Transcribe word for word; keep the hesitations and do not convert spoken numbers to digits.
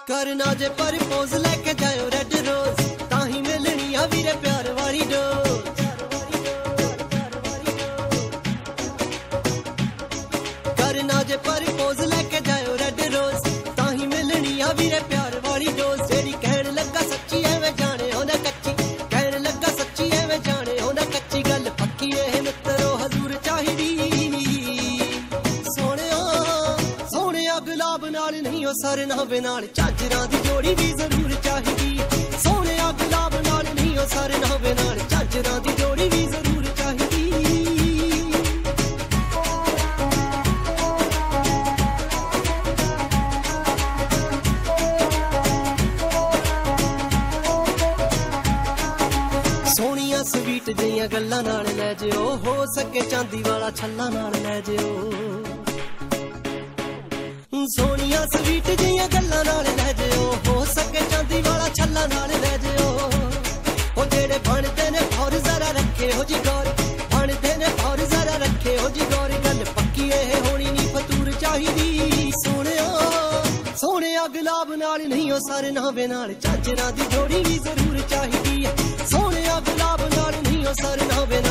करना जे परपोज लेके जाओ रेड रोज ताही मिलनी आ वीरे प्यार वाली डोज। करना जे परपोज लेके जाओ रेड रोज ताही मिलनी आ वीरे प्यार वाली डोज। जेड़ी कहन लगा सच्ची एवें जाने होना कच्ची, कहन लगा सच्ची एवें जाने होना कच्ची। गल पक्की ए मित्रो हजूर चाहिदी सोहणिया सोहणिया गुलाब नाल नहीं ओ सरनावे नाल झांजरां दी जोड़ी भी जरूर चाहिदी। सोहणिया गुलाब नाल नहीं ओ सरनावे नाल झांजरां दी जोड़ी भी जरूर चाहिदी। सोहणिया स्वीट जिहियां गल्लां नाल लै जिओ, हो सके चांदी वाला छल्ला नाल लै जिओ। सोहणिया स्वीट जिहियां गल्लां नाल लै जिओ, हो सके चांदी वाला छल्ला नाल लै जिओ। ओ जेड़े बनदे ने फौर जरा रखे हो जी गौर, बनदे ने फौर जरा रखे हो जी गौर। गल पक्की ए होनी नी फतूर चाहिदी सोहणिया सोहणिया गुलाब नाल नहीं ओ सरनावे नाल झांजरां दी जोड़ी भी जरूर चाहिदी। सोहणिया गुलाब नाल नहीं ओ सरनावे